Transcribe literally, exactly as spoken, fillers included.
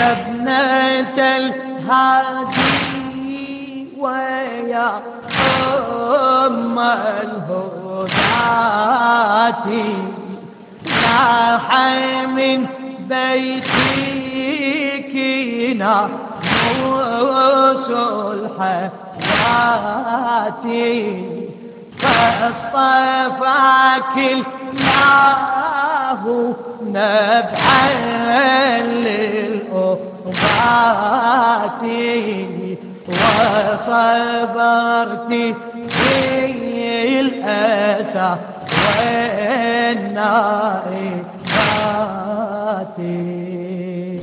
يا ابنة الهادي ويا أم الهداة ناحي من بيتك ناموس الحياة فاصطفاك الله نبعا للأخوات وصبرت في الأسى والنائبات.